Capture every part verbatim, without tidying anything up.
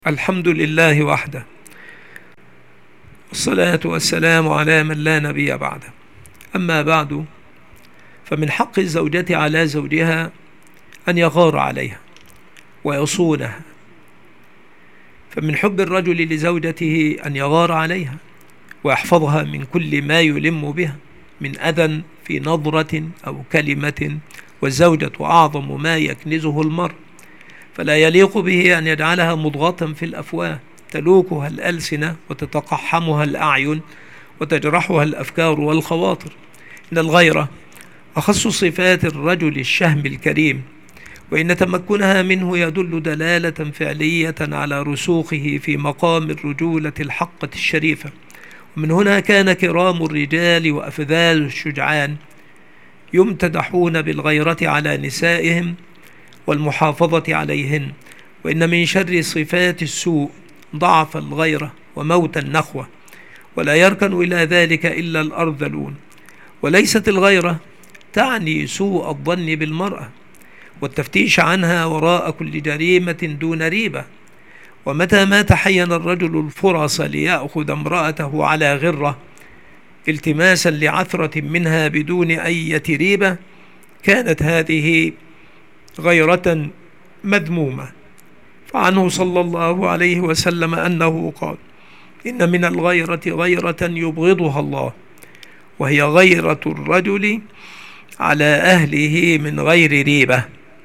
الحمد لله وحده، والصلاة والسلام على من لا نبي بعده. أما بعد، فمن حق الزوجة على زوجها أن يغار عليها ويصونها، فمن حب الرجل لزوجته أن يغار عليها ويحفظها من كل ما يلم بها من أذى في نظرة أو كلمة، والزوجة أعظم ما يكنزه المرء، فلا يليق به أن يجعلها مضغة في الأفواه تلوكها الألسنة وتتقحمها الأعين وتجرحها الأفكار والخواطر. إن الغيرة أخص صفات الرجل الشهم الكريم، وإن تمكنها منه يدل دلالة فعلية على رسوخه في مقام الرجولة الحقة الشريفة. ومن هنا كان كرام الرجال وأفذال الشجعان يمتدحون بالغيرة على نسائهم والمحافظة عليهن. وإن من شر صفات السوء ضعف الغيرة وموت النخوة، ولا يركن إلى ذلك إلا الأرذلون. وليست الغيرة تعني سوء الظن بالمرأة والتفتيش عنها وراء كل جريمة دون ريبة. ومتى ما تحين الرجل الفرص ليأخذ امرأته على غرة التماسا لعثرة منها بدون أي ريبة، كانت هذه غيرة مذمومة. فعنه صلى الله عليه وسلم أنه قال: إن من الغيرة غيرة يبغضها الله، وهي غيرة الرجل على أهله من غير ريبة.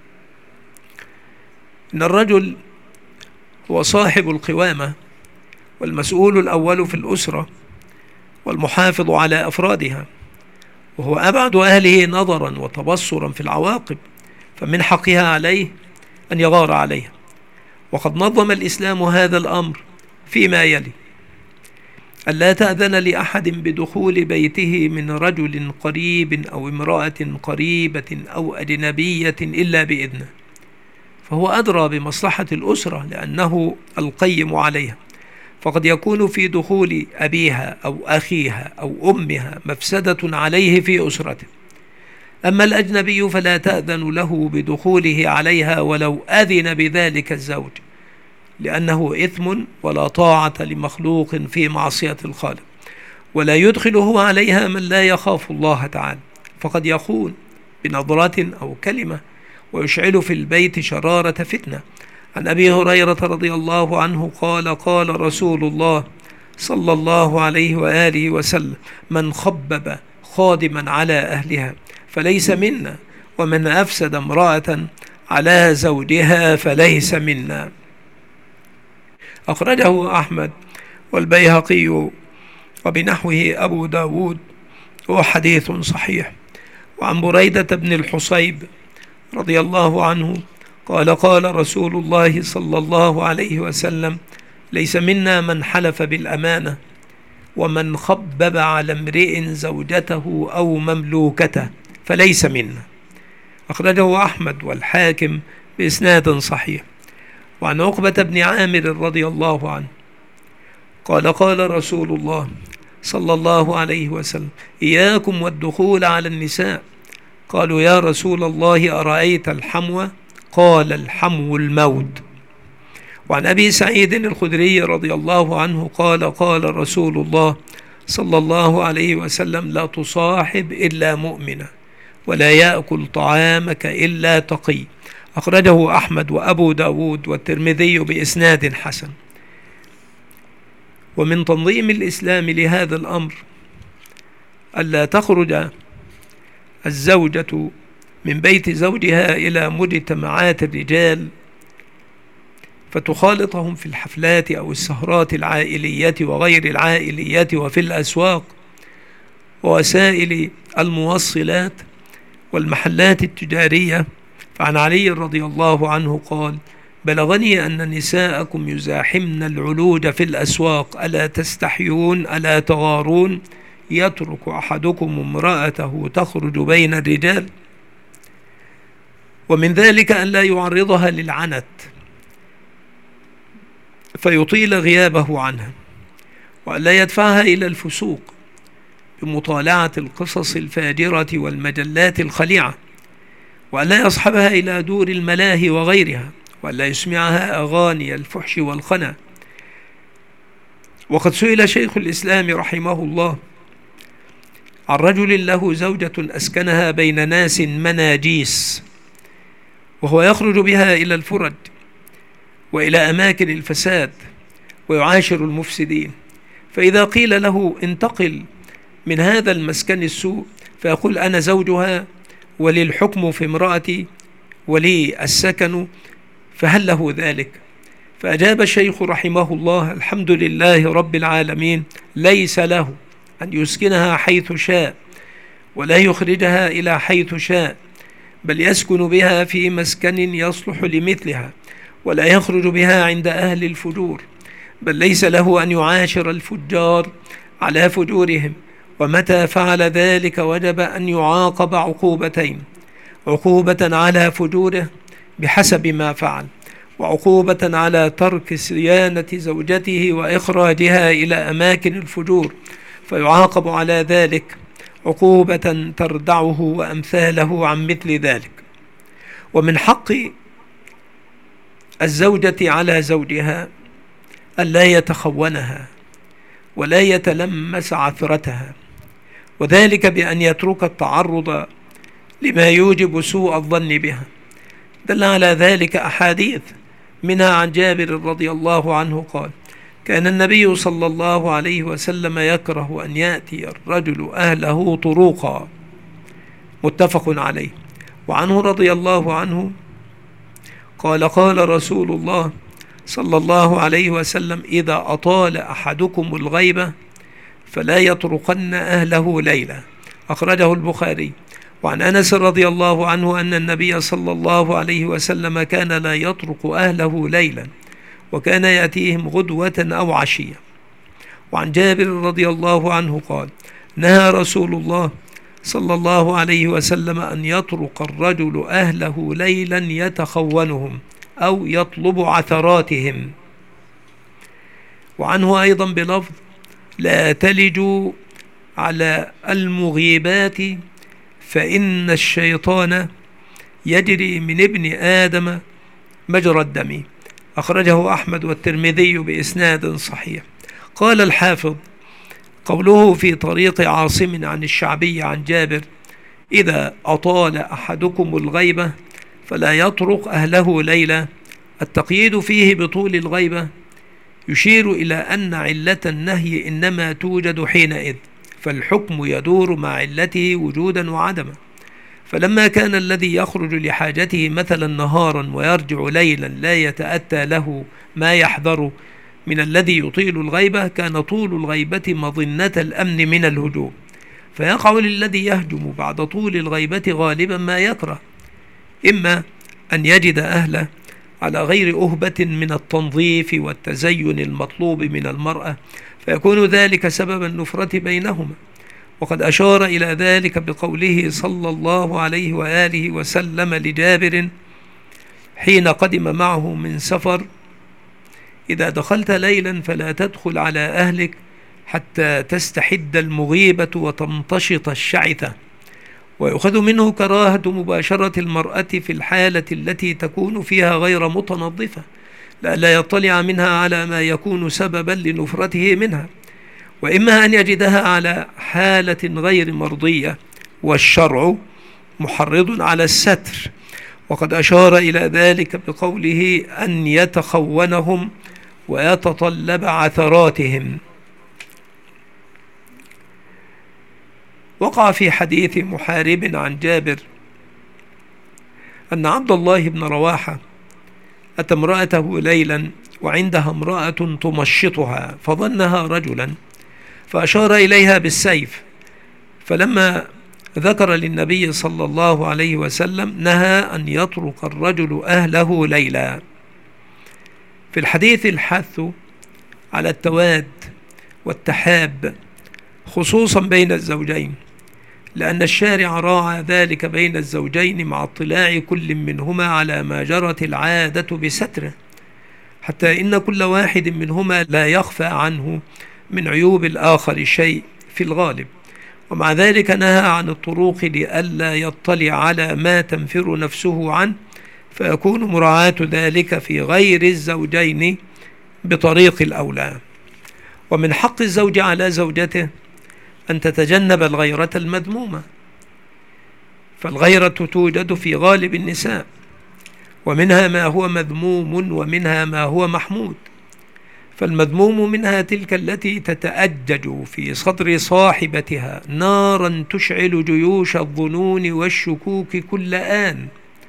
إن الرجل هو صاحب القوامة والمسؤول الأول في الأسرة والمحافظ على أفرادها، وهو أبعد أهله نظرا وتبصرا في العواقب، فمن حقها عليه أن يغار عليها. وقد نظم الإسلام هذا الأمر فيما يلي: ألا تأذن لأحد بدخول بيته من رجل قريب أو امرأة قريبة أو أجنبية إلا بإذنه، فهو أدرى بمصلحة الأسرة لأنه القيم عليها. فقد يكون في دخول أبيها أو أخيها أو أمها مفسدة عليه في أسرته. أما الأجنبي فلا تأذن له بدخوله عليها ولو أذن بذلك الزوج، لأنه إثم ولا طاعة لمخلوق في معصية الخالق. ولا يدخله عليها من لا يخاف الله تعالى، فقد يخون بنظرة أو كلمة ويشعل في البيت شرارة فتنة. عن أبي هريرة رضي الله عنه قال: قال رسول الله صلى الله عليه وآله وسلم: من خبب خادما على أهلها فليس منا، ومن أفسد امرأة على زوجها فليس منا. أخرجه أحمد والبيهقي وبنحوه أبو داود، وهو حديث صحيح. وعن بريدة بن الحصيب رضي الله عنه قال: قال رسول الله صلى الله عليه وسلم: ليس منا من حلف بالأمانة، ومن خبب على امرئ زوجته أو مملوكته فليس منا. أخرجه أحمد والحاكم بإسناد صحيح. وعن عقبة بن عامر رضي الله عنه قال: قال رسول الله صلى الله عليه وسلم: إياكم والدخول على النساء. قالوا: يا رسول الله أرأيت الحمو؟ قال: الحمو الموت. وعن أبي سعيد الخدري رضي الله عنه قال: قال رسول الله صلى الله عليه وسلم: لا تصاحب إلا مؤمنا، ولا يأكل طعامك إلا تقي. أخرجه أحمد وأبو داود والترمذي بإسناد حسن. ومن تنظيم الإسلام لهذا الأمر ألا تخرج الزوجة من بيت زوجها إلى مجتمعات الرجال فتخالطهم في الحفلات أو السهرات العائلية وغير العائلية وفي الأسواق ووسائل الموصلات والمحلات التجارية. فعن علي رضي الله عنه قال: بلغني أن نساءكم يزاحمن العلوج في الأسواق، ألا تستحيون ألا تغارون؟ يترك أحدكم امرأته تخرج بين الرجال. ومن ذلك أن لا يعرضها للعنت فيطيل غيابه عنها، وأن لا يدفعها إلى الفسوق بمطالعة القصص الفاجرة والمجلات الخليعة، وأن لا يصحبها إلى دور الملاهي وغيرها، ولا يسمعها أغاني الفحش والخنا. وقد سئل شيخ الإسلام رحمه الله عن رجل له زوجة أسكنها بين ناس مناجيس، وهو يخرج بها إلى الفرج وإلى أماكن الفساد ويعاشر المفسدين، فإذا قيل له انتقل من هذا المسكن السوء فيقول أنا زوجها ولي الحكم في امرأتي ولي السكن، فهل له ذلك؟ فأجاب الشيخ رحمه الله الحمد لله رب العالمين، ليس له أن يسكنها حيث شاء ولا يخرجها إلى حيث شاء، بل يسكن بها في مسكن يصلح لمثلها، ولا يخرج بها عند أهل الفجور، بل ليس له أن يعاشر الفجار على فجورهم، ومتى فعل ذلك وجب أن يعاقب عقوبتين: عقوبة على فجوره بحسب ما فعل، وعقوبة على ترك صيانة زوجته وإخراجها إلى أماكن الفجور فيعاقب على ذلك عقوبة تردعه وأمثاله عن مثل ذلك. ومن حق الزوجة على زوجها ألا يتخونها ولا يتلمس عثرتها، وذلك بأن يترك التعرض لما يوجب سوء الظن بها. دل على ذلك أحاديث، منها عن جابر رضي الله عنه قال: كان النبي صلى الله عليه وسلم يكره أن يأتي الرجل أهله طروقا، متفق عليه. وعنه رضي الله عنه قال: قال رسول الله صلى الله عليه وسلم: إذا أطال أحدكم الغيبة فلا يطرقن أهله ليلة، أخرجه البخاري. وعن أنس رضي الله عنه أن النبي صلى الله عليه وسلم كان لا يطرق أهله ليلا، وكان يأتيهم غدوة أو عشية. وعن جابر رضي الله عنه قال: نهى رسول الله صلى الله عليه وسلم أن يطرق الرجل أهله ليلا يتخونهم أو يطلب عثراتهم. وعنه أيضا بلفظ: لا تلجوا على المغيبات فإن الشيطان يجري من ابن آدم مجرى الدم، أخرجه أحمد والترمذي بإسناد صحيح. قال الحافظ: قوله في طريق عاصم عن الشعبي عن جابر: إذا أطال أحدكم الغيبة فلا يطرق أهله ليلة، التقييد فيه بطول الغيبة يشير إلى أن علة النهي إنما توجد حينئذ، فالحكم يدور مع علته وجودا وعدما. فلما كان الذي يخرج لحاجته مثلا نهارا ويرجع ليلا لا يتأتى له ما يحذر من الذي يطيل الغيبة، كان طول الغيبة مظنة الأمن من الهجوم، فيقع للذي يهجم بعد طول الغيبة غالبا ما يكره، إما أن يجد أهله على غير أهبة من التنظيف والتزين المطلوب من المرأة، فيكون ذلك سبب النفرة بينهما. وقد أشار إلى ذلك بقوله صلى الله عليه وآله وسلم لجابر حين قدم معه من سفر: إذا دخلت ليلا فلا تدخل على أهلك حتى تستحد المغيبة وتمتشط الشعثة. ويؤخذ منه كراهة مباشرة المرأة في الحالة التي تكون فيها غير متنظفة، لئلا يطلع منها على ما يكون سببا لنفرته منها، وإما أن يجدها على حالة غير مرضية، والشرع محرض على الستر. وقد أشار إلى ذلك بقوله: أن يتخونهم ويتطلب عثراتهم. وقع في حديث محارب عن جابر أن عبد الله بن رواحة أتى امرأته ليلا وعندها امرأة تمشطها فظنها رجلا، فأشار إليها بالسيف، فلما ذكر للنبي صلى الله عليه وسلم نهى أن يطرق الرجل أهله ليلا. في الحديث الحث على التواد والتحاب خصوصا بين الزوجين، لأن الشارع راعى ذلك بين الزوجين مع اطلاع كل منهما على ما جرت العادة بستره، حتى إن كل واحد منهما لا يخفى عنه من عيوب الآخر شيء في الغالب. ومع ذلك نهى عن الطروق لئلا يطلع على ما تنفر نفسه عنه، فيكون مراعاة ذلك في غير الزوجين بطريق الأولى. ومن حق الزوج على زوجته أن تتجنب الغيرة المذمومة، فالغيرة توجد في غالب النساء، ومنها ما هو مذموم ومنها ما هو محمود. فالمذموم منها تلك التي تتأجج في صدر صاحبتها نارا تشعل جيوش الظنون والشكوك كل آن،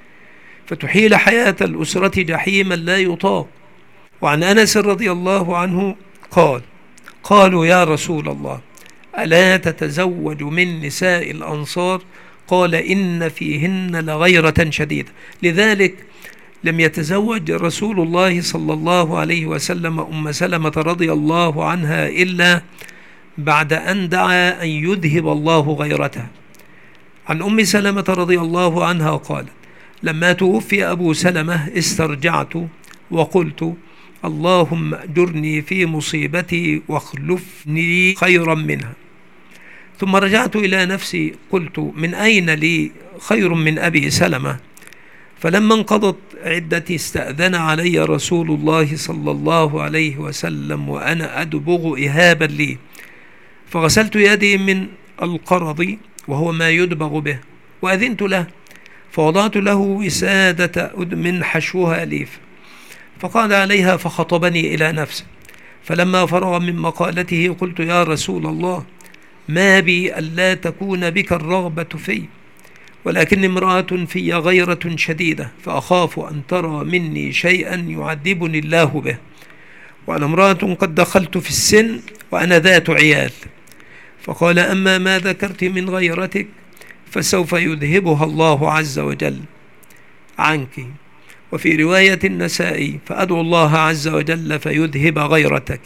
فتحيل حياة الأسرة جحيما لا يطاق. وعن أنس رضي الله عنه قال: قالوا يا رسول الله ألا تتزوج من نساء الأنصار؟ قال: إن فيهن لغيرة شديدة. لذلك لم يتزوج رسول الله صلى الله عليه وسلم أم سلمة رضي الله عنها إلا بعد أن دعا أن يذهب الله غيرتها. عن أم سلمة رضي الله عنها قالت: لما توفي أبو سلمة استرجعت وقلت: اللهم أجرني في مصيبتي واخلفني خيرا منها. ثم رجعت إلى نفسي قلت: من أين لي خير من أبي سلمة؟ فلما انقضت عدتي استأذن علي رسول الله صلى الله عليه وسلم وأنا أدبغ إهابا لي، فغسلت يدي من القرض وهو ما يدبغ به، وأذنت له، فوضعت له وسادة أدم حشوها ليف، فقال عليها فخطبني إلى نفسه. فلما فرغ من مقالته قلت: يا رسول الله، ما بي ألا تكون بك الرغبة في، ولكن امرأة في غيرة شديدة، فأخاف أن ترى مني شيئا يعذبني الله به، وأنا امرأة قد دخلت في السن وأنا ذات عيال. فقال: أما ما ذكرت من غيرتك فسوف يذهبها الله عز وجل عنك. وفي رواية النسائي: فأدعو الله عز وجل فيذهب غيرتك.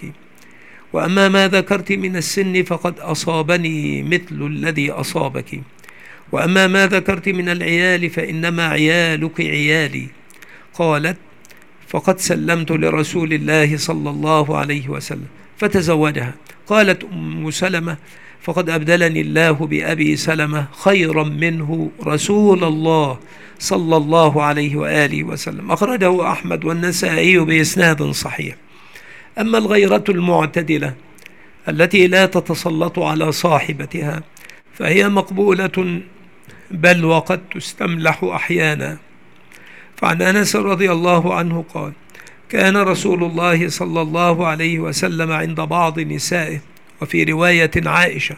وأما ما ذكرت من السن فقد أصابني مثل الذي أصابك. وأما ما ذكرت من العيال فإنما عيالك عيالي. قالت: فقد سلمت لرسول الله صلى الله عليه وسلم فتزوجها. قالت أم سلمة: فقد أبدلني الله بأبي سلمة خيرا منه رسول الله صلى الله عليه وآله وسلم. أخرجه أحمد والنسائي بإسناد صحيح. أما الغيرة المعتدلة التي لا تتسلط على صاحبتها فهي مقبولة، بل وقد تستملح أحيانا. فعن أنس رضي الله عنه قال: كان رسول الله صلى الله عليه وسلم عند بعض نسائه، وفي رواية عائشة،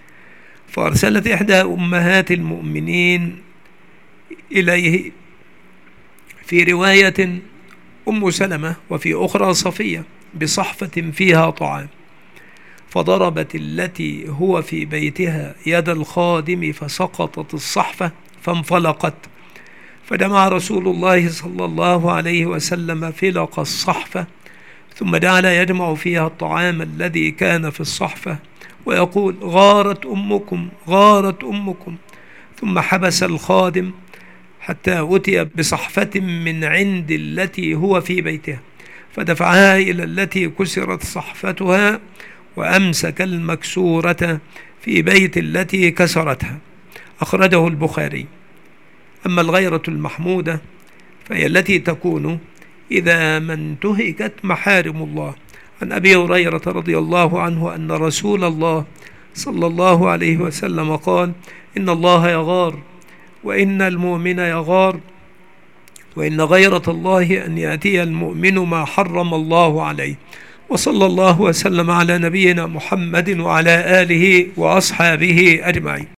فأرسلت إحدى أمهات المؤمنين إليه، في رواية أم سلمة وفي أخرى صفية، بصحفة فيها طعام، فضربت التي هو في بيتها يد الخادم فسقطت الصحفة فانفلقت، فجمع رسول الله صلى الله عليه وسلم فلق الصحفة، ثم جعل يجمع فيها الطعام الذي كان في الصحفة ويقول: غارت أمكم غارت أمكم. ثم حبس الخادم حتى أتي بصحفة من عند التي هو في بيتها، فدفعها إلى التي كسرت صحفتها، وأمسك المكسورة في بيت التي كسرتها. أخرجه البخاري. أما الغيرة المحمودة فهي التي تكون إذا ما انتهكت محارم الله. عن أبي هريرة رضي الله عنه أن رسول الله صلى الله عليه وسلم قال: إن الله يغار، وإن المؤمن يغار، وإن غيرة الله أن يأتي المؤمن ما حرم الله عليه. وصلى الله وسلم على نبينا محمد وعلى آله وأصحابه أجمعين.